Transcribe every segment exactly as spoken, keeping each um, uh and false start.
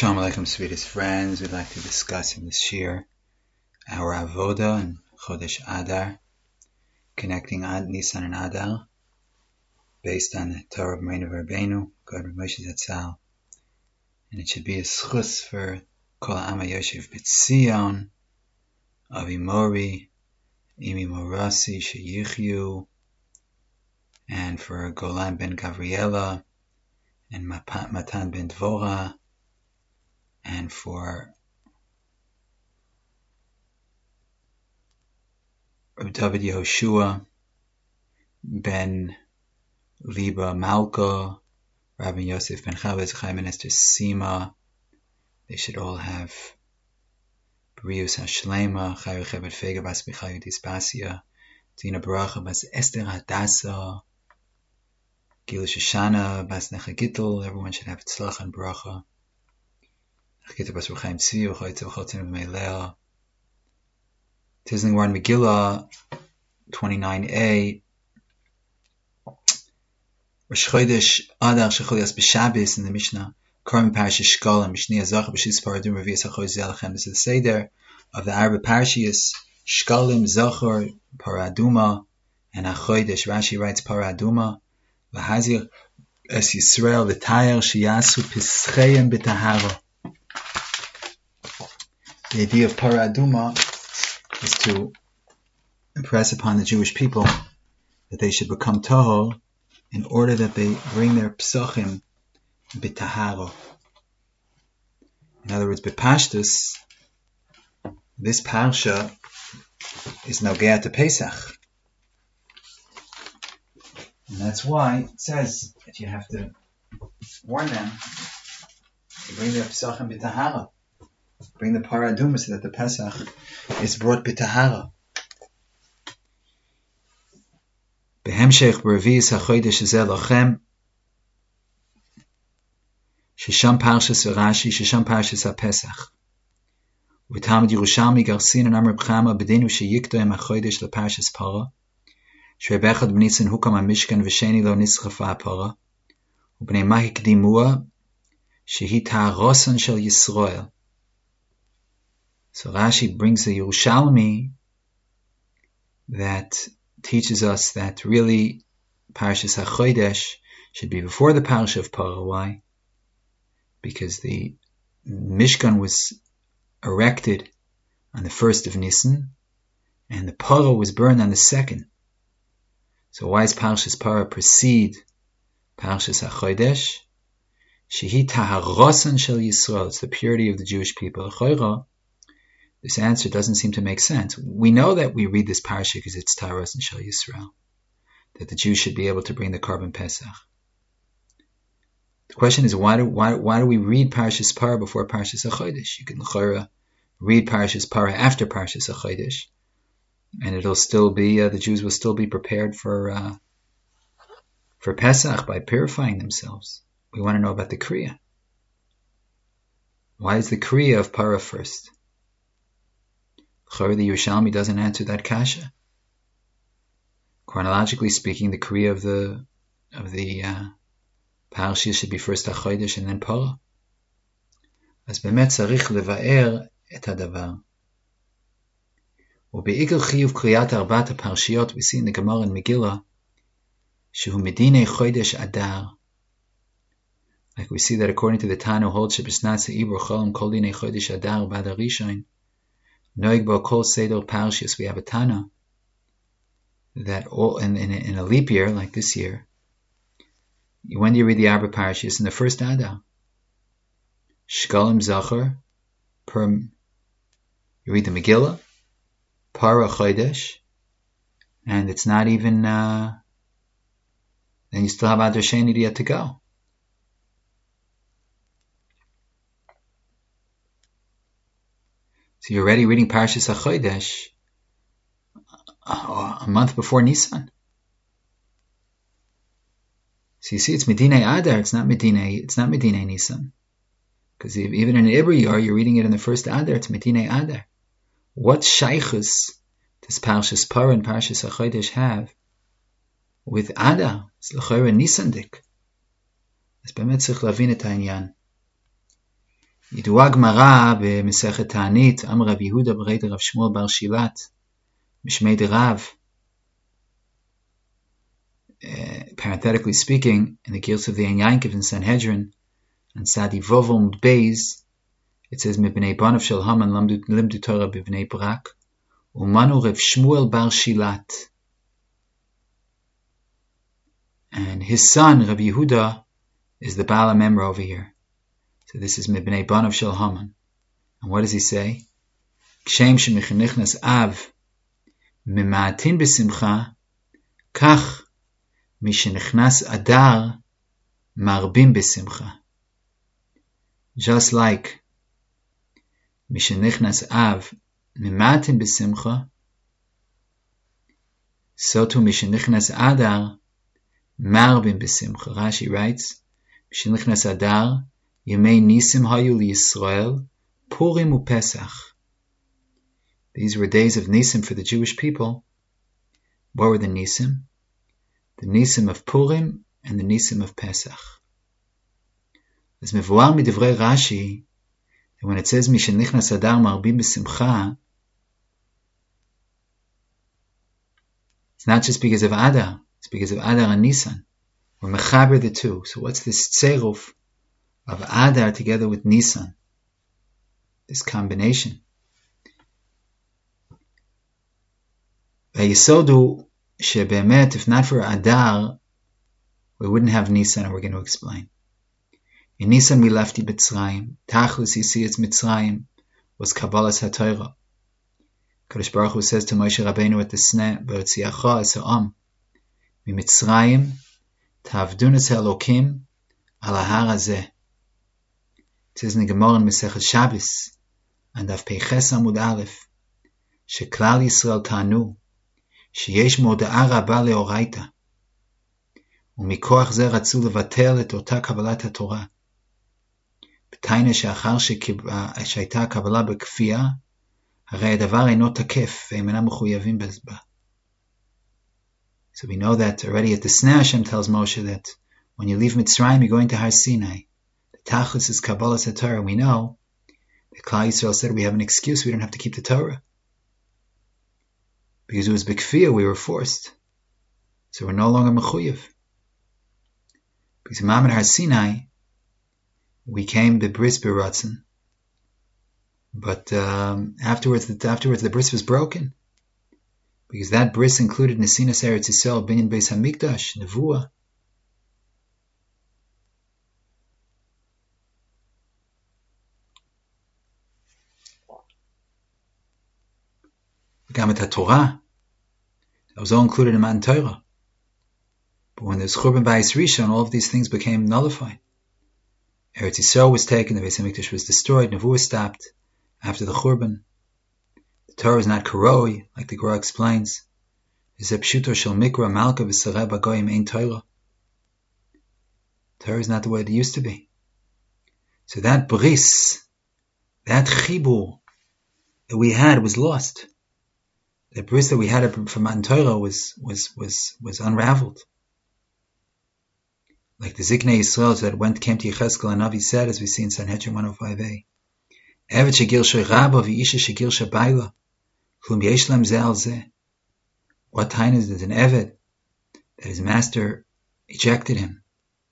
Shalom Aleichem, sweetest friends. We'd like to discuss in this shir our avoda and Chodesh Adar, connecting Ad Nisan and Adar, based on the Torah of Meinu Rabbeinu, God Rav Moshe Zatzal. And it should be a schus for Kol Ha'am HaYoshev B'Tzion, Avi Mori, Imi Morasi, Sheyichyu, and for Golan ben Gavriela, and Matan ben Dvora, and for David Yehoshua ben Liba Malka, Rabbi Yosef ben Chavez, Chaim ben Esther Sima. They should all have Brius Hashlema, Chayu Chebet Fega Bas Michayu Dispasia, Tina Baracha Bas Esther Hadassah, Gil Shoshana Bas Necha Gittel. Everyone should have Tzlach and Baracha. Tizling Warren Megillah twenty-nine a. Rosh Chodesh Adar Shecholias B'Shabbos in the Mishnah. Korban Parashas Shkolim Mishni Azach B'Shis Paradum Revius HaChodesh Zelachem. This is the Seder of the Arba Parashas Shkolim Zachor Paraduma and HaChodesh. Rashi writes Paraduma V'Hazir Es Yisrael V'Tayar Shiyasu Pischayim B'Tahara. The idea of Paraduma is to impress upon the Jewish people that they should become Tahor in order that they bring their Psochim B'Tahara. In other words, B'Pashtus, this Parsha is Nogea to Pesach. And that's why it says that you have to warn them to bring their Psochim B'Tahara. Bring the paraduma so that the Pesach is brought b'tahara. Behemshech b'revius hachodesh hazeh lachem. Shesham parshas Rashi, Shesham parshas haPesach. V'tamid Yerushalmi garsin and Amar B'chama b'dinu sheyikdoim hachodesh leparshas para. Shreibechad b'nitzin hukam hamishkan v'sheni lo nischafa para. U'bnei mahi kdimua shehi ta'arosan shel Yisrael. So Rashi brings the Yerushalmi that teaches us that really Parashas HaChodesh should be before the Parasha of Parah. Why? Because the Mishkan was erected on the first of Nisan and the Parah was burned on the second. So why does Parashas Parah precede Parashas HaChodesh? Shehi Taharosan Shel Yisrael. It's the purity of the Jewish people. Choira. This answer doesn't seem to make sense. We know that we read this parasha because it's Taharos and Shel Yisrael, that the Jews should be able to bring the Korban Pesach. The question is, why do why why do we read Parashas Parah before Parashas HaChodesh? You can l'chora read Parashas Parah after Parashas HaChodesh, and it'll still be uh, the Jews will still be prepared for uh, for Pesach by purifying themselves. We want to know about the Kriya. Why is the Kriya of Parah first? The Yerushalmi doesn't answer that kasha. Chronologically speaking, the Kriya of the of the uh, Parashas should be first HaChodesh and then Parah. As bemet tzarich levaer et hadavar. Ube'ikar chiyuv kriyat arbat haparshiyot we see in the Gemara and Megillah shehu medinei Chodesh Adar. Like we see that according to the Tana holds shebisnat se'ibur cholam kol dinei Chodesh Adar b'adar rishon. Noig bo kol seder parshas, we have a Tana that all in, in, in a leap year like this year, when do you read the Arba parshas? In the first Adar. Shkolim Zachor, per you read the Megillah, Parah Chodesh, and it's not even. Uh, then you still have Adar Sheni yet to go. So you're already reading Parashas HaChodesh a month before Nisan. So you see, it's Medinei Adar. It's not Medinei. It's not Medinei Nisan. Because even in Ibri Yor, you're reading it in the first Adar. It's Medinei Adar. What shaychus does Parashas Parah and Parashas HaChodesh have with Adar? It's l'chayra Nisandik. It's bemet tzich lavin et ha'inyan. ידועה גמרא במסכת תענית, אמר רב יהודה ברי דרב שמואל בר שילת, משמי דרב. Uh, parenthetically speaking, in the Gilsa of the Ein Yankov in Sanhedrin, and Sadi Vovum Beis, it says, Mibnei Banav Shel Haman limdu Torah b'bnei Brak, umanu Rav Shmuel bar Shilat. And his son, Rav Yehuda, is the Baal HaMemra over here. So this is Mibnei Banav Shel Haman. And what does he say? Kshem shemichnichnas av mima'atin b'simcha, kach mishenichnas adar marbim b'simcha. Just like Mishenichnas Av Mimatin B'Simcha, so too Mishenichnas Adar Marbim B'Simcha. Rashi writes, Mishenichnas Adar Yemei Nisim Hayu Yisrael Purim uPesach. These were days of Nisim for the Jewish people. What were the Nisim? The Nisim of Purim and the Nisim of Pesach. As mevuar midivrei Rashi, and when it says Mishenichnas Adar Marbim B'Simcha, it's not just because of Adar, it's because of Adar and Nisan. We're mechaber the two. So what's this tzeruf of Adar together with Nisan? This combination. Vayisodu shebemet, if not for Adar, we wouldn't have Nisan, and we're going to explain. In Nisan we left Mitzrayim. Tachlis, you see, it's Mitzrayim was Kabbalas HaTorah. Kadosh Baruch Hu says to Moshe Rabbeinu at the Sneh, V'otziacha es ha'am miMitzrayim ta'avdun es ha'elokim al ha'ar hazeh. It says in the Gemara in Masechet Shabbos and Daf Peiches Amud Aleph, sheklal Yisrael ta'anu sheyesh moda'a rabba leoraita ומכוח זה רצו לבטל את אותה קבלת התורה. בתיינה שאחר שהייתה הקבלה בכפייה, הרי הדבר אינו תקף, והם אינם מחויבים בה. So we know that already at the Sneh Hashem tells Moshe that when you leave Mitzrayim, you're going to Har Sinai. The Tachlis is Kabbalas HaTorah. We know that Klal Yisrael said we have an excuse, we don't have to keep the Torah. Because it was B'kfiya, we were forced. So we're no longer mechuyev. Because in Ma'amad Har Sinai, we came the bris beratzon, but um, afterwards, the, afterwards the bris was broken, because that bris included Nesinas Eretz Yisrael, Binyan Beis Hamikdash, Nevuah. Gamet HaTorah, that was all included in Matan Torah. But when there's Churban Bayis Rishon, all of these things became nullified. Eretz Yisrael was taken, the Beis Hamikdash was destroyed, Nevuah stopped after the Churban. The Torah is not karoi, like the Gemara explains. Zeh pshuto shel mikra malka v'sarei b'goyim ein Torah. Torah is not the way it used to be. So that bris, that chibur that we had was lost. The bris that we had from Matan Torah was was was was unraveled. Like the Ziknei Yisrael that went came to Yechezkel and Navi said, as we see in Sanhedrin one oh five a, Evet shegil she'rabba v'isha shegil she'bayla, klum yesh lem zeh al zeh. What time is it an Evet that his master ejected him,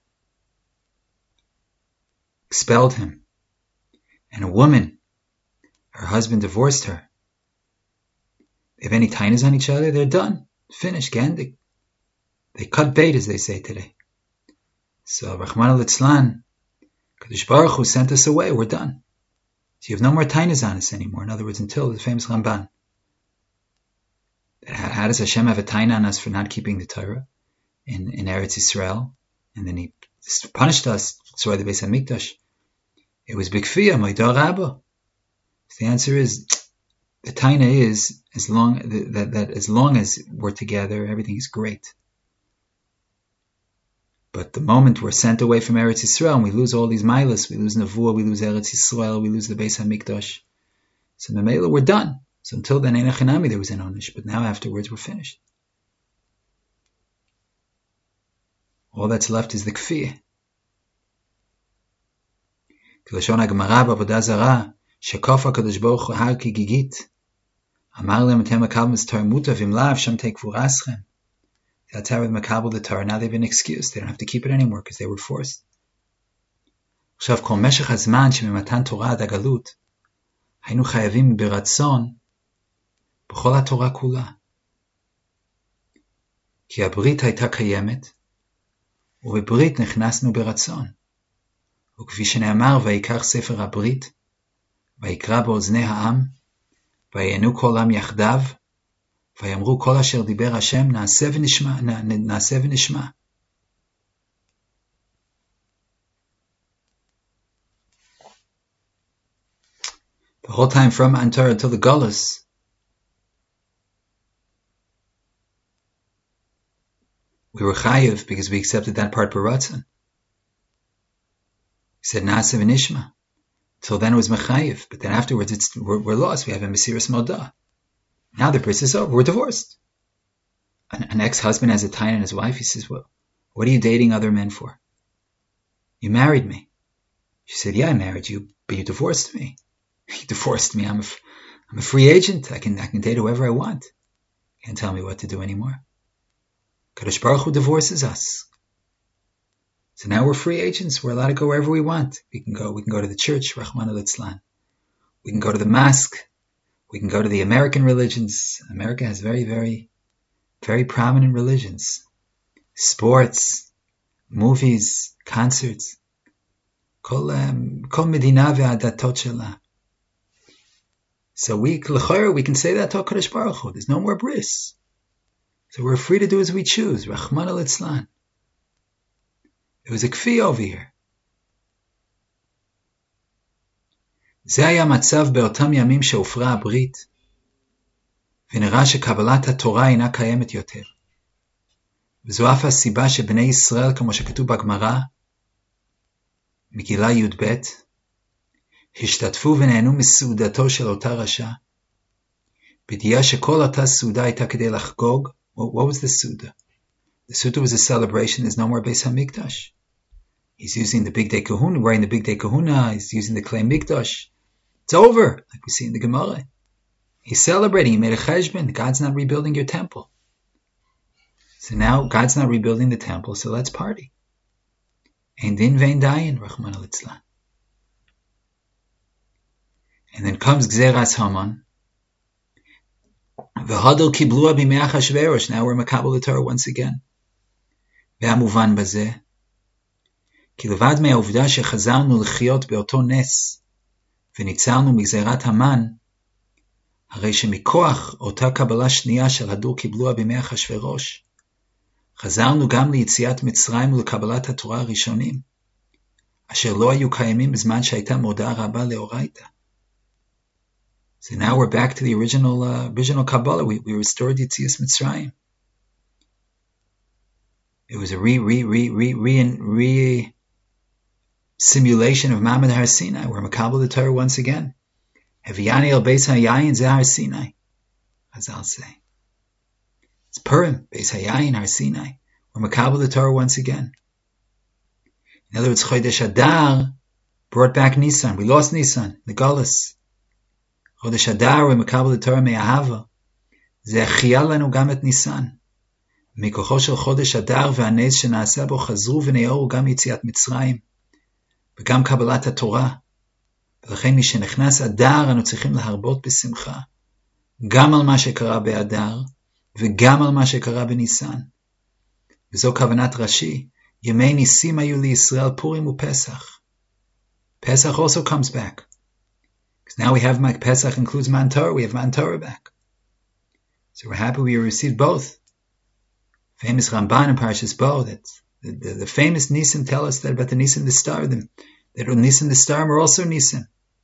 expelled him, and a woman, her husband divorced her. They have any tainas on each other, they're done, finished, gandik. They cut bait, as they say today. So, Rachmana litzlan, Kadosh Baruch Hu sent us away, we're done. So you have no more tainas on us anymore. In other words, until the famous Ramban. How, how does Hashem have a taina on us for not keeping the Torah in, in Eretz Yisrael? And then He punished us, so the Beis Hamikdash. It was b'kfiya, moidar rabba. So the answer is, the taina is, as long, that, that as long as we're together, everything is great. But the moment we're sent away from Eretz Yisrael and we lose all these milas, we lose Nevuah, we lose Eretz Yisrael, we lose the Beis Hamikdash. So Memela, we're done. So until then, Ein Achinami, there was an onish, but now afterwards we're finished. All that's left is the kfiyah. כלשון הגמרא בעבודה זרה, שכוף הקדוש ברוך הוא הר כגיגית. אמר להם, אתם מקבלים את תורה מוטב, אם לאו, שם תהיה קבורתכם. That's how they מקבל the Torah. Now they've been excused. They don't have to keep it anymore because they were forced. עכשיו, כל משך הזמן שממתן תורה עד הגלות, היינו חייבים ברצון בכל התורה כולה. כי הברית הייתה קיימת, ובברית נכנסנו ברצון. וכפי שנאמר, ויקח ספר הברית, ויקרא באוזני העם, ויענו כל עם יחדיו, ויאמרו כל אשר דיבר השם, נעשה ונשמע, נעשה ונשמע. The whole time from Antar until the Gullus, we were chayiv because we accepted that part b'ratzon. We said na'aseh v'nishma. Till then it was mechayiv, but then afterwards it's, we're, we're lost. We have a mesiras modah. Now the bris is over. We're divorced. An, an ex-husband has a tie on his wife. He says, well, what are you dating other men for? You married me. She said, yeah, I married you, but you divorced me. You divorced me. I'm a, I'm a free agent. I can, I can date whoever I want. You can't tell me what to do anymore. Kadosh Baruch Hu divorces us. So now we're free agents. We're allowed to go wherever we want. We can go, we can go to the church, Rachmana litzlan. We can go to the mosque. We can go to the American religions. America has very, very, very prominent religions. Sports, movies, concerts. Kol, um, kol medina ve'adatot shela. So we, l'chayr, we can say that to Kadosh Baruch Hu. There's no more bris. So we're free to do as we choose. Rachmana litzlan. It was a kfi over here. זה היה מצב באותם ימים שהופרה הברית, ונראה שקבלת התורה אינה קיימת יותר. וזו אף הסיבה שבני ישראל, כמו שכתוב בגמרא, מגילה י"ב, השתתפו ונהנו מסעודתו של אותה רשע, בדיעה שכל אותה סעודה הייתה כדי לחגוג. What, what was the Suda? The Suda was a celebration. There's no more Beis HaMikdash. He's using the Big Day Kahuna, wearing the Big Day Kahuna. He's using the clay Mikdash. It's over, like we see in the Gemara. He's celebrating. He made a cheshbon. God's not rebuilding your temple. So now God's not rebuilding the temple, so let's party. And din vein dayin, Rachmana litzlan. And then comes Gzeras Haman. V'hadol kiblua b'mei Achashverosh. Now we're makabel the Torah once again. Ve'amuvan bazeh. כי לבד מהעובדה שחזרנו לחיות באותו נס וניצלנו מגזירת המן, הרי שמכוח אותה קבלה שנייה של הדור קיבלוה בימי אחשוורוש, חזרנו גם ליציאת מצרים ולקבלת התורה הראשונים, אשר לא היו קיימים בזמן שהייתה מודעה רבה לאורייתא. So now we're back to the original uh, original Kabbalah. We, we restored Yetzias Mitzrayim. It was a re re re re re re simulation of Mamad Har Sinai. We're makabel the Torah once again. Eviyani el Beis Hayayin ze Har Sinai. Chazal say. It's Purim, Beis Hayayin, Har Sinai. We're makabel the Torah once again. In other words, Chodesh Adar brought back Nisan. We lost Nisan, the Galus. Chodesh Adar, we're makabel the Torah me'ahava. Ze achiyal lanu gam et Nisan. מכוחו של חודש אדר והנס שנעשה בו חזרו ונאורו גם יציאת מצרים וגם קבלת התורה. ולכן מי שנכנס אדר אנו צריכים להרבות בשמחה גם על מה שקרה באדר וגם על מה שקרה בניסן. וזו כוונת רש"י, ימי ניסים היו לישראל פורים ופסח. Pesach also comes back. Because now we have Pesach includes Matan Torah, we have Matan Torah back. So we're happy we received both. Famous Ramban in Parshas Bo, that the, the, the famous Nisim tell us that about the Nisim the Star, them that Nisim the Star are also Nisim.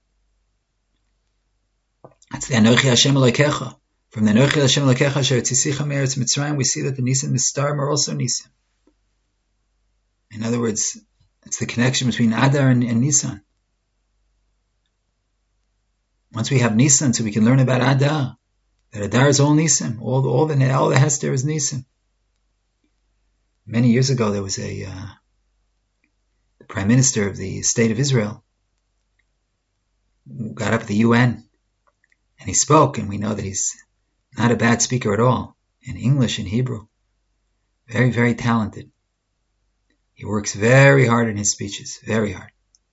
That's the Anochi Hashem Elokecha. From the Anochi Hashem Elokecha Asher Tzisicha Meretz Mitzrayim, we see that the Nisim the Star are also Nisim. In other words, it's the connection between Adar and, and Nisan. Once we have Nisan, so we can learn about Adar. That Adar is all Nisim. All the, all the, all the Hester is Nisim. Many years ago, there was a uh, the Prime Minister of the State of Israel. got up at the U N and he spoke, and we know that he's not a bad speaker at all, in English and Hebrew. Very, very talented. He works very hard in his speeches, very hard.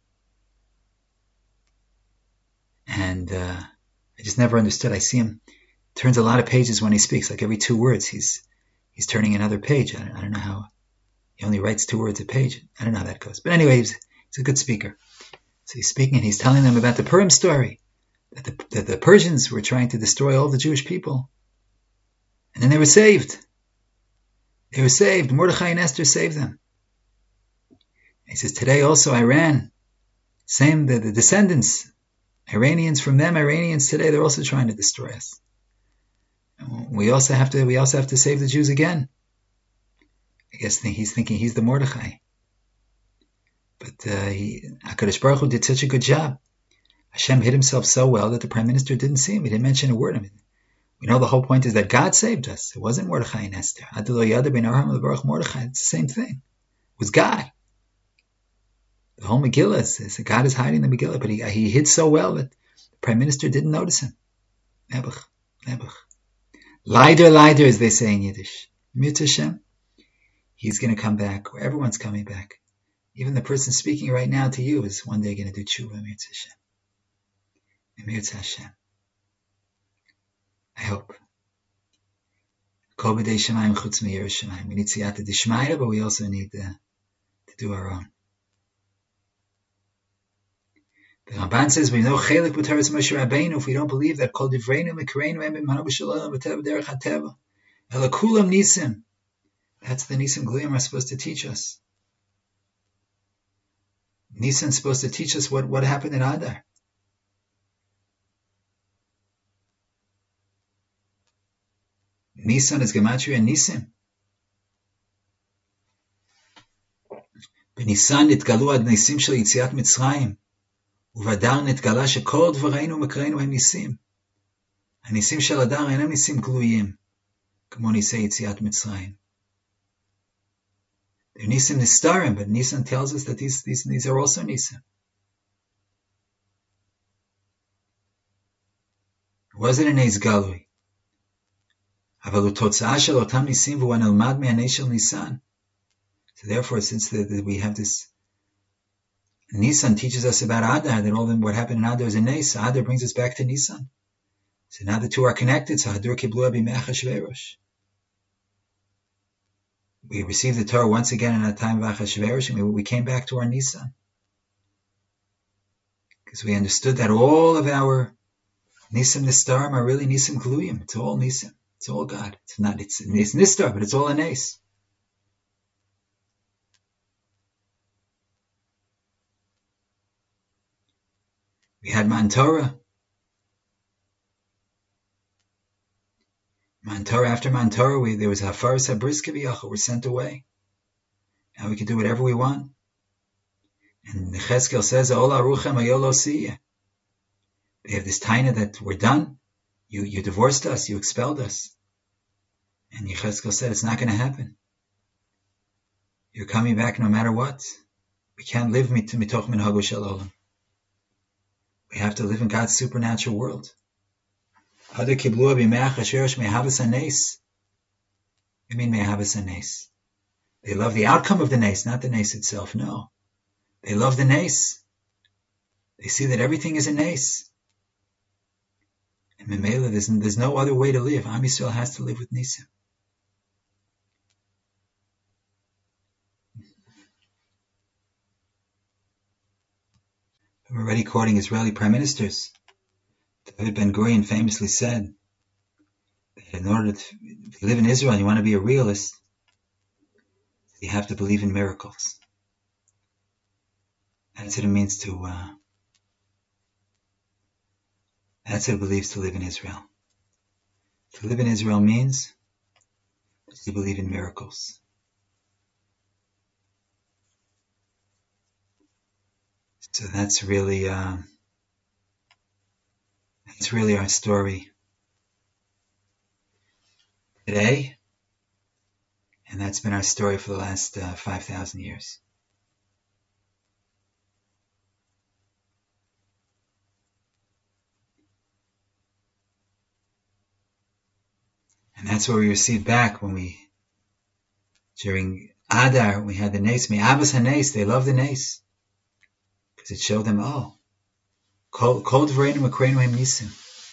And uh, I just never understood. I see him turns a lot of pages when he speaks, like every two words he's he's turning another page. I don't, I don't know how he only writes two words a page. I don't know how that goes. But anyway, he's, he's a good speaker. So he's speaking and he's telling them about the Purim story, that the, that the Persians were trying to destroy all the Jewish people. And then they were saved. They were saved. Mordechai and Esther saved them. And he says, today also Iran, same, the, the descendants, Iranians from them, Iranians today, they're also trying to destroy us. And we also have to, we also have to save the Jews again. I guess he's thinking he's the Mordechai. But uh, he, HaKadosh Baruch Hu did such a good job. Hashem hid himself so well that the prime minister didn't see him. He didn't mention a word of it. We know the whole point is that God saved us. It wasn't Mordechai and Esther. It's the same thing. It was God. The whole Megillah is that God is hiding the Megillah, but he, he hid so well that the prime minister didn't notice him. Nebuch, Nebuch. Leider, leider, as they say in Yiddish. Mir Hashem. He's going to come back. Everyone's coming back. Even the person speaking right now to you is one day going to do tshuva. Mir Hashem. Mir Hashem. I hope. Kol b'dei shemayim chutz me'yer shemayim. We need siyata d'shmaya, but we also need uh, to do our own. The Ramban says we know chelik b'teretz Moshe Rabbeinu if we don't believe that kol divreinu mekreinu em b'manav b'shalom b'teva derech hateva ela kulam nisim. That's the nisim gluyim are supposed to teach us. Nisim's supposed to teach us what, what happened in Adar. Nisan is gematria nisim. בניסן נתגלו הניסים של יציאת מצרים, ובאדר נתגלה שכל דברינו ומקרינו הם ניסים. הניסים של אדר אינם ניסים גלויים, כמו ניסי יציאת מצרים. They're nisim nistarim, but Nisan tells us that these, these, these are also nisim. It wasn't an Eis Galui. אבל הוא תוצאה של אותם ניסים והוא הנלמד מהנס של ניסן. So therefore, since the, the, we have this, Nisan teaches us about Adar, that all the, what happened in Adar is a nes. Adar brings us back to Nisan. So now the two are connected. So Hadur kiblu b'mei Achashverosh. We received the Torah once again in a time of Achashverosh, and we, we came back to our Nisan. Because we understood that all of our Nisim Nistarim are really Nisim Gluyim. It's all Nisim. It's all God. It's not, it's, it's Nistar, but it's all a nes. We had Man Torah. Man Torah, after Man Torah, we, there was Hafaras HaBris Kiviyachal, we're sent away. Now we can do whatever we want. And Cheskel says, Ol Aruchem Ayol Osiyeh. They have this taina that we're done. You, you divorced us, you expelled us. And Yecheskel said, it's not going to happen. You're coming back no matter what. We can't live mitoch minhago shel olam. We have to live in God's supernatural world. What do you mean me'ahavas hanes? They love the outcome of the nes, not the nes itself. No. They love the nes. They see that everything is a nes. And Memela, there's, there's no other way to live. Am Yisrael has to live with Nisim. I'm already quoting Israeli prime ministers. David Ben-Gurion famously said that in order to live in Israel, you want to be a realist, you have to believe in miracles. That's what it means to, uh, that's what it believes to live in Israel. To live in Israel means that you believe in miracles. So that's really, uh, that's really our story today, and that's been our story for the last uh, five thousand years. And that's what we received back when we, during Adar, we had the Nes. Me'avas HaNes, they love the Nes. Because it showed them, oh, Kol Dvareinu Makreinu Hem Nisim.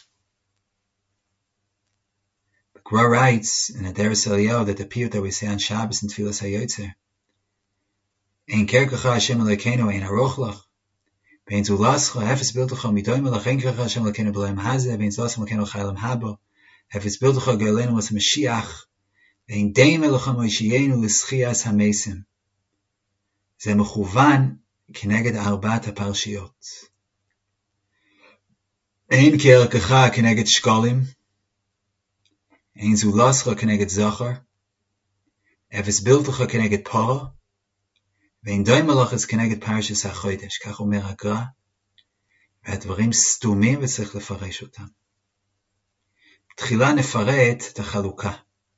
The Gra writes in Aderes Eliyahu that the piyut that we say on Shabbos and Tfilas HaYotzer, Ein kerkecha Hashem Elokeinu, ein aroch lach, Vein zulascha, hefes biltecha, midoim elach, ein kerkecha Hashem Elokeinu b'leim hazeh, vein zulascha Elokeinu chaylam haba, hefes biltecha ge'elenu was Mashiach, vein deim elocha moishiyenu l'schias hamesim. זה מכוון כנגד ארבעת הפרשיות. אין כערכך כנגד שקולים, אין זולסך כנגד זכר, אפס בלתך כנגד פרה, ואין דוי מלאכס כנגד פרשס החודש, כך אומר הגר"א, והדברים סתומים וצריך לפרש אותם. תחילה נפרט את החלוקה.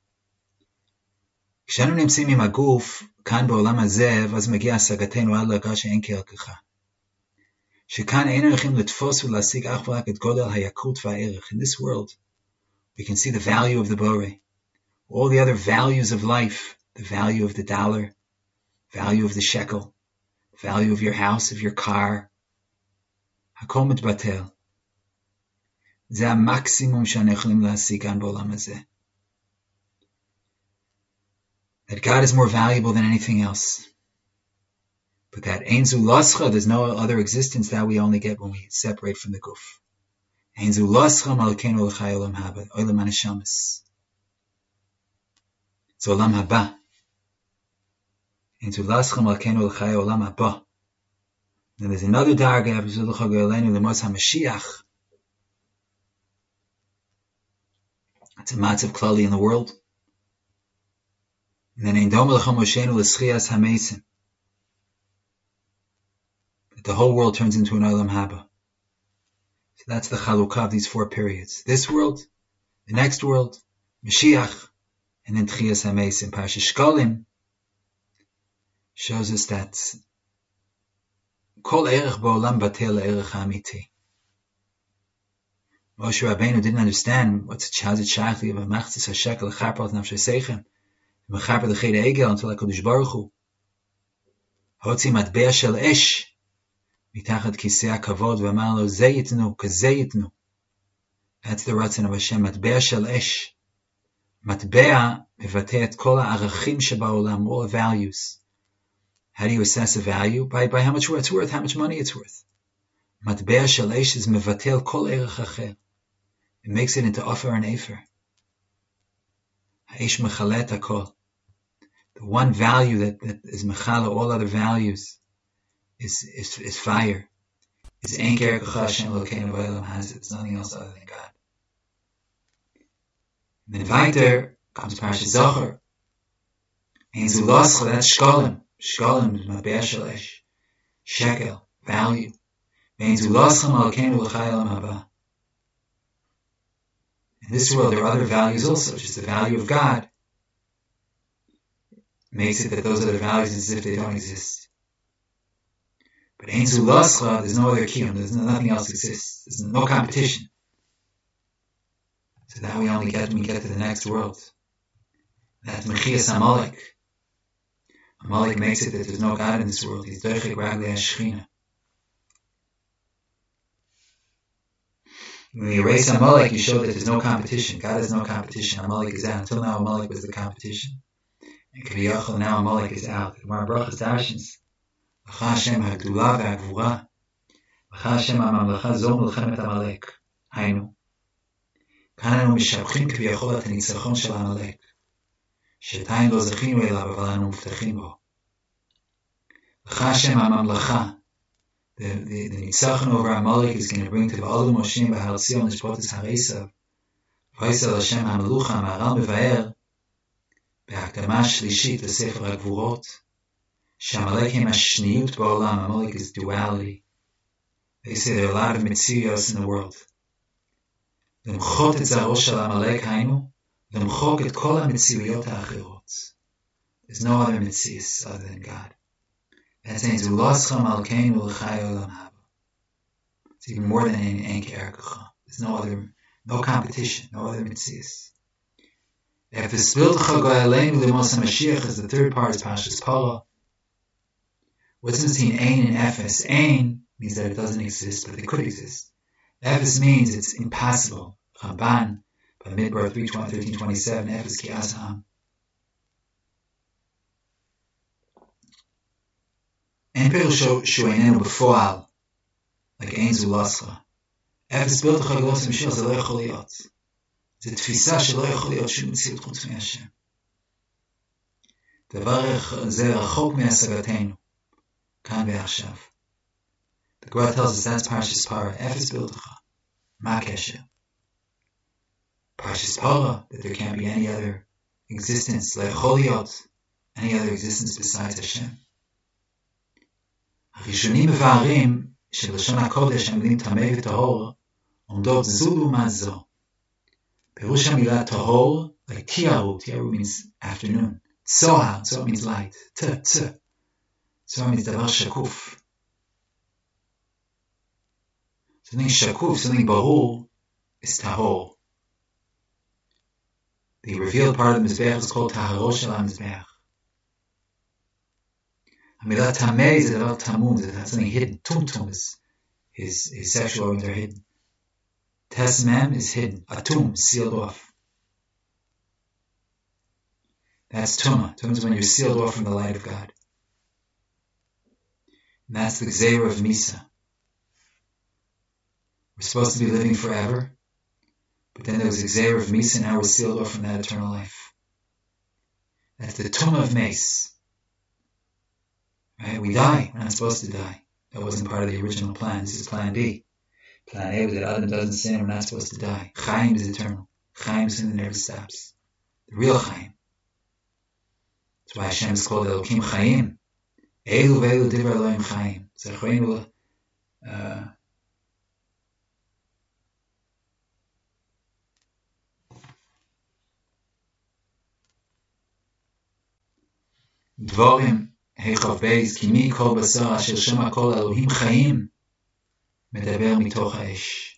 כשאנו נמצאים עם הגוף, כאן בעולם הזה, ואז מגיע השגתנו עד להגה שאין כערכך. שכאן אין יכולים לתפוס ולהשיג אך ורק את גודל היקרות והערך. In this world, we can see the value of the Borei, all the other values of life, the value of the dollar, value of the shekel, value of your house, of your car. הכל מתבטל. זה המקסימום שאנחנו יכולים להשיג כאן בעולם הזה. That God is more valuable than anything else. But that Ein Zu Lascha, there's no other existence that we only get when we separate from the Guf. Ein Zu Lascha Malkeinu L'chai Olam Haba, Olam HaNeshamas. It's Olam Haba. Ein Zu Lascha Malkeinu L'chai Olam Haba. Then there's another darga, V'zulucha Go'elenu L'mos HaMashiach. It's a matzav klali in the world. And then Ein Dom L'cha Moshenu L'schias HaMeisim. That the whole world turns into an Olam Haba. So that's the chalukah of these four periods. This world, the next world, Mashiach, and then Tchias HaMeisim. Parashat Shkolim shows us that Kol Erech Ba'olam Batel Erech HaAmiti. Moshe Rabbeinu didn't understand what's Chazit Shachli of a Machzis HaShekel L'charpal Nafshe Seichem Mechaper L'Ched Egel until HaKadosh Baruch Hu Hotzi Matbea Shel Esh מתחת כיסא הכבוד ואמר לו זה יתנו, כזה יתנו. That's the רצון of Hashem, מטבע של אש. מטבע מבטא את כל הערכים שבעולם, all the values. How do you assess a value? By, by how much it's worth, how much money it's worth. מטבע של אש is מבטל כל ערך אחר. It makes it into offer and afer. האש מכלה את הכל. The one value that, that is mechala all other values Is, is, is fire. Is Ein Kerkecha Hashem Elokeinu B'olam Hazeh. It's nothing else other than God. And then weiter comes Parashat Zohar. Ein Zu Lascha, that's Shkolim. Shkolim is Matbea Shel Esh. Shekel, value. Ein Zu Lascha Elokeinu L'chai Olam Haba. In this world there are other values also, which is the value of God. Makes it that those other values as if they don't exist. But Ein Zu Lascha, there's no other kiyum, there's no, nothing else exists. There's no competition. So that we only get when we get to the next world. That's Mechias Amalek. Amalek makes it that there's no God in this world. He's Doichek Raglei HaShechina. When you erase Amalek, you show that there's no competition. God has no competition. Amalek is out. Until now, Amalek was the competition. And Kaviyachal, now Amalek is out. The Gemara Brachas Darshans. לך השם הגדולה והגבורה, לך השם הממלכה זו מלחמת עמלק. היינו, כאן אנו משבחים כביכול את הניצחון של עמלק, שעדיין לא זכינו אליו, אבל אנו מובטחים בו. לך השם הממלכה, the, the, the ניצחון over Amalek is going to bring to the Olam Moshe בהר ציון לשפוטס הר עשיו, ויסר השם המלוכה, המהר"ל מבאר, בהקדמה שלישית לספר הגבורות, Shamalek hem hashniyut ba'olam. Amalek is duality. They say there are a lot of mitzviyos in the world. Lemchot et zaro shel Amalek hainu, lemchok et kol ha-mitzviyot ha'achirot. There's no other mitzviyos other than God. That's Ein Zu Lascha Malkeinu L'chai Olam Haba. It's even more than Ein Kerkecha. There's no other, no competition, no other mitzviyos. Efes Biltecha Goyaleinu Limos HaMashiach is the third part of Parshas Parah. What's in between Ein and Efes? Ein means that it doesn't exist, but it could exist. Efes means it's impossible. Ramban, by Midbar thirteen twenty-seven, Efes Ki Azam. Ein Perusho Shu Einenu B'foal, like Ein Zulascha. Efes Biltecha Golos HaMashiach זה לא יכול להיות. זה תפיסה שלא יכול להיות שום מציאות חוץ מהשם. דבר זה רחוק מהשגתנו, כאן ועכשיו. The Gemara tells us that's Parshas Parah. Efes Biltecha. מה הקשר? Parshas Parah, that there can't be any other existence, לא יכול להיות any other existence besides Hashem. הראשונים מבארים שלשון הקודש, המילים טמא וטהור, עומדות זו לעומת זו. פירוש המילה טהור, like tiaru, tiaru means afternoon. Tzohar, tzohar means light. T, t. Tzohar means דבר שקוף. Something shakuf, something barur, is tahor. The revealed part of the Mizbeach is called taharo shel ha-Mizbeach. Hamilah tameh is a דבר tamum, that's something hidden. Tumtum is his, his sexual organs are hidden. Tesmem is hidden. Atum, sealed off. That's Tumah. Tumah is when you're sealed off from the light of God. And that's the Gzeira of Misa. We're supposed to be living forever, but then there was the Gzeira of Misa, and now we're sealed off from that eternal life. That's the Tumah of Mace. Right? We die. We're not supposed to die. That wasn't part of the original plan. This is plan B. Plan A was that Adam doesn't sin, we're not supposed to die. Chaim is eternal. Chaim sin that never stops. The real Chaim. That's why Hashem is called Elokim Chaim. Elu ve'elu divrei Elohim Chaim. Zechreinu uh Dvorim Heichav Beis Ki mi kol basar asher shema kol Elohim Chaim מדבר מתוך האש.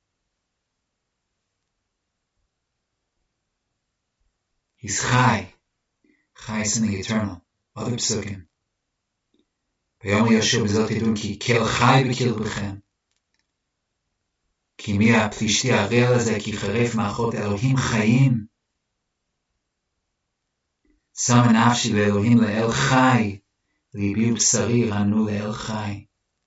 He's chai. Chai is something eternal. Other psukim. ביום יהושע בזאת ידעון כי כל חי בקרבכם. כי מי הפלישתי הרעל הזה כי חרף מאחות אלוהים חיים. שם נפשי לאלוהים לאל חי. ליבי ובשרי רנו לאל חי.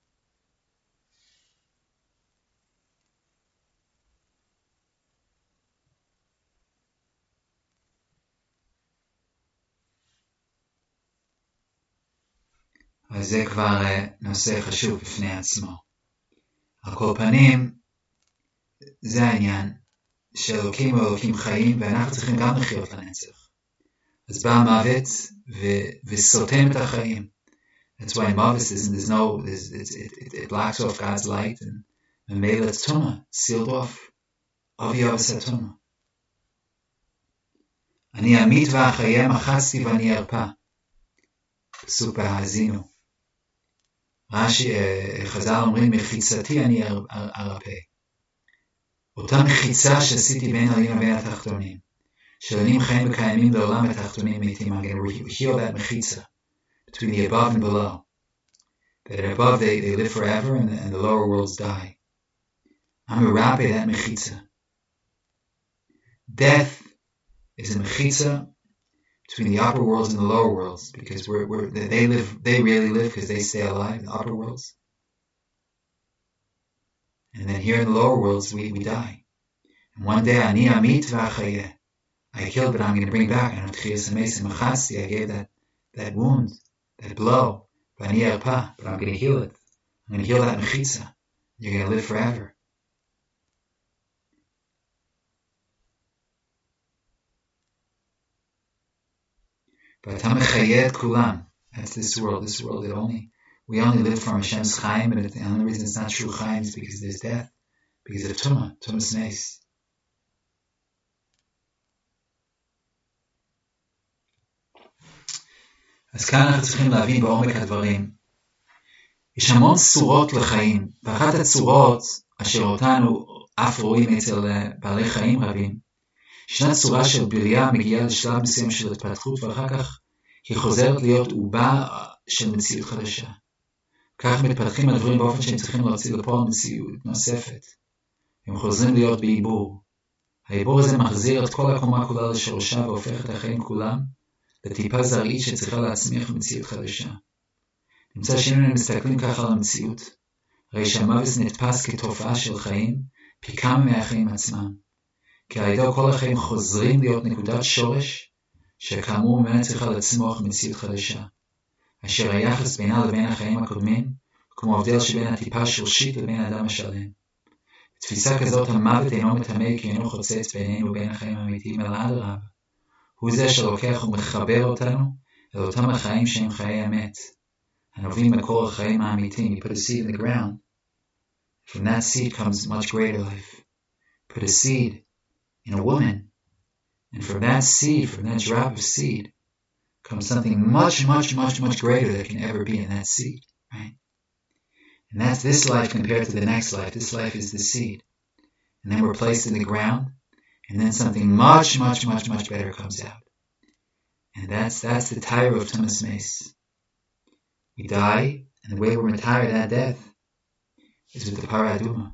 אז זה כבר נושא חשוב בפני עצמו. על כל פנים, זה העניין שאלוקים או אלוקים חיים, ואנחנו צריכים גם לחיות לנצח. אז בא המוות ו- וסותם את החיים. That's why Mavis is, there's no, there's, it's, it, it, it blocks off God's light, and ממילא it's Tumah, sealed off. אבי אבס הטומאה. אני אמית ואחיה מחצתי ואני ארפה. פסוק בהאזינו. רש"י, חז"ל אומרים, מחיצתי אני ארפה. אותה מחיצה שעשיתי בין העליונים ובין התחתונים. שלנים חיים וקיימים לעולם התחתונים מתים. I'm going to heal that מחיצה. Between the above and below. That above they, they live forever and the, and the lower worlds die. I'm going to wrap that mechitza. Death is a mechitza between the upper worlds and the lower worlds, because we're, we're, they live, they really live because they stay alive in the upper worlds. And then here in the lower worlds, we, we die. And one day, ani amit v'achayeh. I killed, but I'm going to bring back. I gave that, that wound, that blow, but I'm going to heal it. I'm going to heal that mechitza. You're going to live forever. But kulam. That's this world. This world, it only we only live from Hashem's chaim, and the only reason it's not true chaim is because there's death, because of tumah, tumah's nes. אז כאן אנחנו צריכים להבין בעומק הדברים. יש המון צורות לחיים, ואחת הצורות אשר אותנו אף רואים אצל בעלי חיים רבים, ישנה צורה של בריאה מגיעה לשלב מסוים של התפתחות, ואחר כך היא חוזרת להיות עובה של מציאות חדשה. כך מתפתחים הדברים באופן שהם צריכים להוציא לפועל מציאות נוספת. הם חוזרים להיות בעיבור. העיבור הזה מחזיר את כל הקומה כולה לשורשה והופך את החיים כולם לטיפה זרעית שצריכה להצמיח מציאות חדשה. נמצא שאם מסתכלים ככה על המציאות, הרי שהמוות נתפס כתופעה של חיים פי כמה מהחיים עצמם. כי על ידי כל החיים חוזרים להיות נקודת שורש שכאמור ממנה צריכה לצמוח מציאות חדשה. אשר היחס בינה לבין החיים הקודמים, כמו הבדל שבין הטיפה השורשית לבין האדם השלם. בתפיסה כזאת המוות אינו מטמא כי אינו חוצץ בינינו ובין החיים האמיתיים, אלא אדרבה. הוא זה שלוקח ומחבר אותנו אל אותם החיים שהם חיי אמת. הנובעים מקור החיים האמיתיים. You put a seed in the ground. From that seed comes much greater life. Put a seed in a woman. And from that seed, from that drop of seed, comes something much, much, much, much greater that can ever be in that seed, right? And that's this life compared to the next life. This life is the seed. And then we're placed in the ground, and then something much, much, much, much better comes out. And that's that's the tire of Tumas Mace. We die, and the way we're retired at death is with the Paraduma.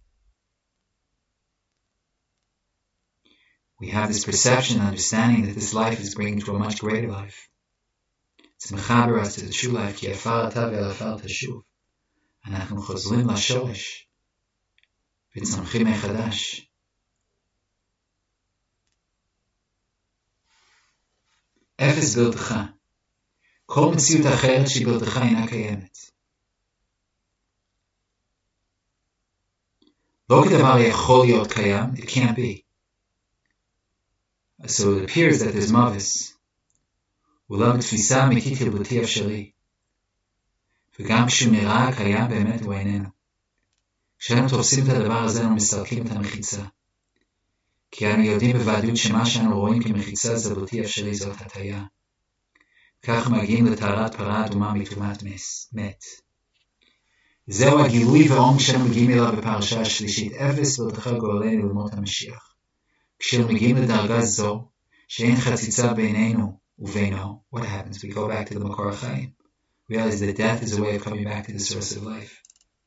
We have this perception and understanding that this life is bringing to a much greater life. It's mechaber us to the true life, ki afar ata ve'afar tashuv. אנחנו חוזרים לשורש, וצמחים מחדש. אפס בלתך. כל מציאות אחרת שהיא בלתך אינה קיימת. לא כדבר יכול להיות קיים, it can't be. So it appears that there's mavis. אולם בתפיסה אמיתית היא בלתי אפשרי. וגם כשהוא נראה קיים באמת הוא איננו. כשאנו תופסים את הדבר הזה אנו מסלקים את המחיצה. כי אנו יודעים בוודאות שמה שאנו רואים כמחיצה זה בלתי אפשרי, זאת הטעיה. כך מגיעים לטהרת פרה אדומה מטומאת מת. זהו הגילוי והעומק שאנו מגיעים אליו בפרשה השלישית. אפס בלתך גואלנו למות המשיח. כשאנו מגיעים לדרגה זו, שאין חציצה בינינו ובינו, what happens? We go back to the מקור החיים. Realize that death is a way of coming back to the source of life.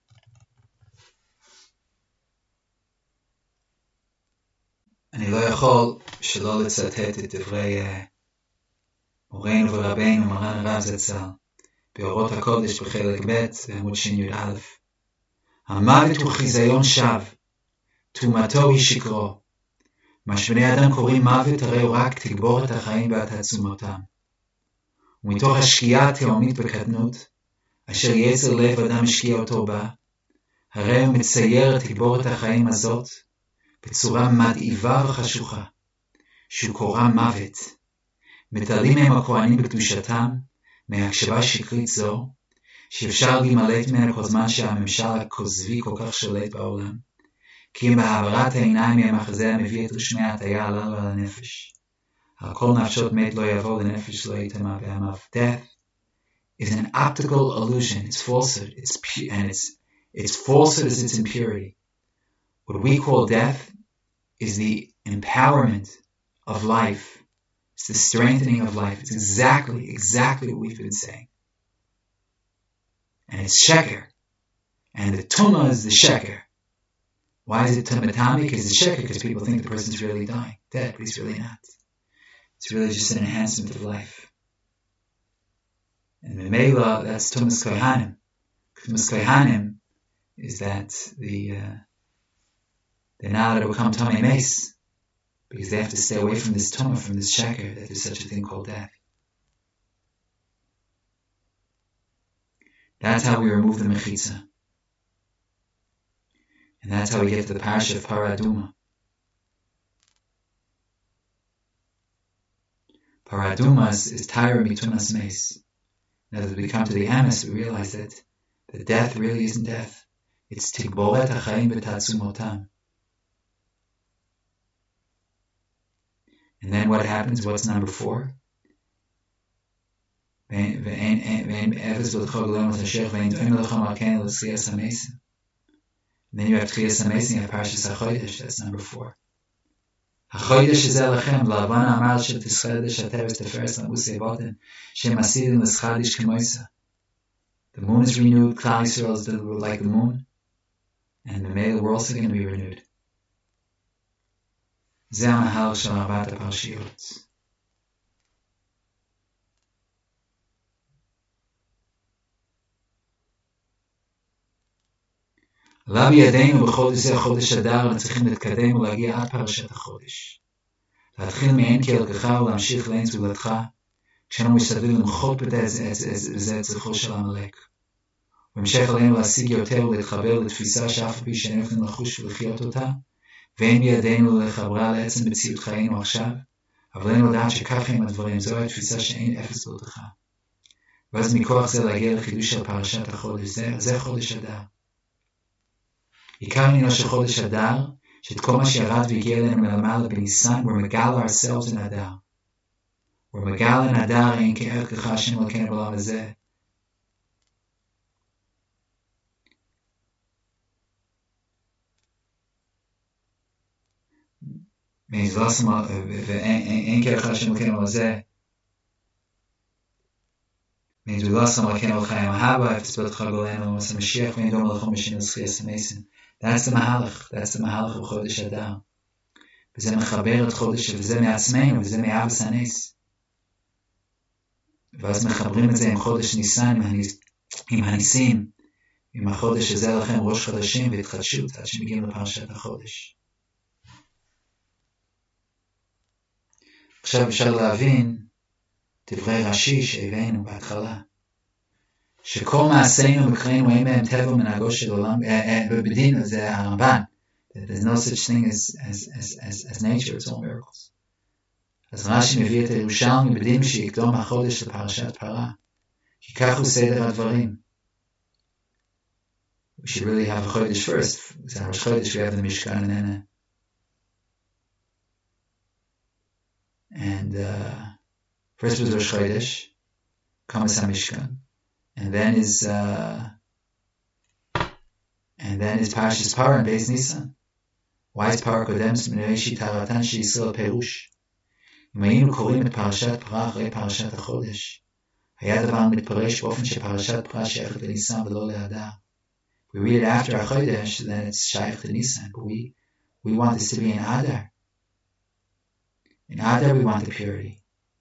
אני לא יכול שלא לצטט את דברי מורנו ורבנו מרן הרב זצ"ל באורות הקודש בחלק ב' בעמוד שי"א. המוות הוא חיזיון שווא, תומתו היא שקרו. מה שבני אדם קוראים מוות הרי הוא רק תגבור את החיים והתעצומותם. ומתוך השקיעה התהומית בקטנות, אשר יצר לב אדם השקיע אותו בה, הרי הוא מצייר את תגבורת החיים הזאת בצורה מדאיבה וחשוכה, שהוא קורא מוות. מתעלים מהם הכהנים בקדושתם מהקשבה שקרית זו, שאפשר להימלט ממנה כל זמן שהממשל הכוזבי כל כך שולט בעולם, כי אם בהעברת העיניים מהמחזה המביא את רשמי ההטיה הללו על הנפש. על כל נפשות מת לא יבוא לנפש לא יתמה בעמיו. Death is an optical illusion. It's falsehood. It's pu- and it's it's falsehood as its impurity. What we call death is the empowerment of life. It's the strengthening of life. It's exactly, exactly what we've been saying. And it's sheker. And the tumah is the sheker. Why is it tumatami? Because it's sheker, because people think the person's really dying, dead, but he's really not. It's really just an enhancement of life. And the Mela, that's Tumas Kohanim. Tumas Kohanim is that the uh, they're not allowed to become Tomei Mace because they have to stay away from this Tumah, from this sheker, that there's such a thing called death. That's how we remove the Mechitza. And that's how we get to the parasha of Paraduma. Paraduma is Tyra Mitunas Mace. Now that we come to the Amis, we realize that that death really isn't death. It's Tigboret HaChaim B'Tatzumotam. And then what happens? What's number four? And then you have Tchias HaMesim, you have Parshas HaChodesh, that's number four. החודש הזה לכם, ולבן אמר שתשחד לשתף תפרס למוסי בוטן, שמסידים לשחדיש כמויסה. The moon is renewed, Klal Yisrael is like the moon, and the male we're also going to be renewed. זה המהלך של ארבעת הפרשיות. עלה בידינו בחודש זה חודש אדר, וצריכים להתקדם ולהגיע עד פרשת החודש. להתחיל מעין כהלכך ולהמשיך לעין תולדתך, כשאנו משתדלים למחות בזה את זכרו של עמלק. ובהמשך עלינו להשיג יותר ולהתחבר לתפיסה שאף פי שאין יכולים לחוש ולחיות אותה, ואין בידינו לחברה לעצם מציאות חיינו עכשיו, אבל אין לדעת שכך הם הדברים, זו התפיסה שאין אפס בלתך. ואז מכוח זה להגיע לחידוש של פרשת החודש, זה, זה חודש אדר. עיקר עניינו של חודש אדר, שאת כל מה שירד והגיע אלינו מלמעלה בניסן, we're מגל ourselves in אדר. we're מגל in אדר, אין כערכך השם אלוקינו בעולם הזה. ואין כערכך השם אלוקינו בעולם הזה. means we lost some like Kenel Chaim Ahaba, if it's built Chagolenu, was a Mashiach, we don't know the Schias Mason. That's the Mahalach, that's the Mahalach of Chodesh Adar. וזה מחבר את חודש, וזה מעצמנו, וזה מאבס הנס. ואז מחברים את זה עם חודש ניסן, עם הניסים, עם החודש הזה לכם ראש חדשים והתחדשות, עד שמגיעים לפרשת החודש. עכשיו אפשר להבין, דברי רש"י שהבאנו בהתחלה, שכל מעשינו מקרינו אין בהם טבע מנהגו של עולם, בדין זה הרמב"ן, there's no such thing as, as, as, as, as nature, it's all miracles. אז רש"י מביא את הירושלמי בדין שיקדום החודש לפרשת פרה, כי כך הוא סדר הדברים. We should really have a chodesh first, זה הראש חודש, we have the Mishkan and and uh, first was Rosh Chodesh, Kamas HaMishkan, and then is uh, and then is Parshas Parah and Beis Nisan. Why is Parah Kodems M'nei Taratan She'Yisrael Perush? אם היינו קוראים את פרשת פרה אחרי פרשת החודש, היה דבר מתפרש באופן שפרשת פרה שייכת לניסן ולא לאדר. We read it after HaChodesh, then it's שייך לניסן, but we, we want this to be in Adar. In Adar we want the purity.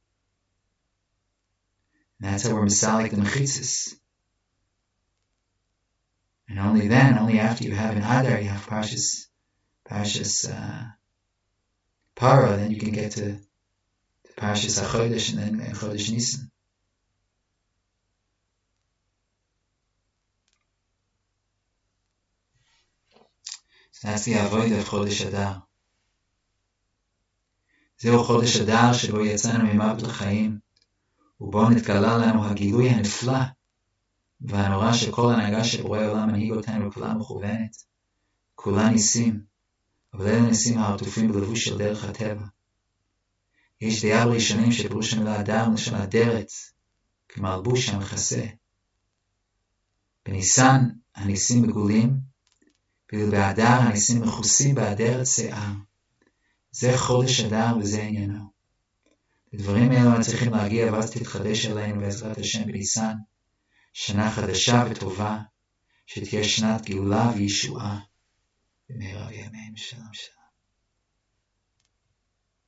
And that's how we're misalik the mechitzas. And only then, only after you have an Adar, you have Parshas, Parshas uh, Parah, then you can get to, to Parshas HaChodesh and then and Chodesh Nisan. So that's the avodah of Chodesh Adar. זהו חודש אדר שבו יצאנו ממוות לחיים, ובו נתגלה לנו הגילוי הנפלא והנורא של כל הנהגה שבורא העולם מנהיג אותנו בכולה מכוונת. כולה ניסים, אבל אלה ניסים העטופים בלבוש של דרך הטבע. יש דעה ראשונים שפירוש המילה אדר מלשון אדרת, כמלבוש המכסה. בניסן הניסים מגולים, ואילו באדר הניסים מכוסים באדרת שיער. זה חודש אדר וזה עניינו. הדברים האלו צריכים להגיע ואז תתחדש עלינו בעזרת השם בניסן, שנה חדשה וטובה, שתהיה שנת גאולה וישועה במהרה בימינו. שלום שלום.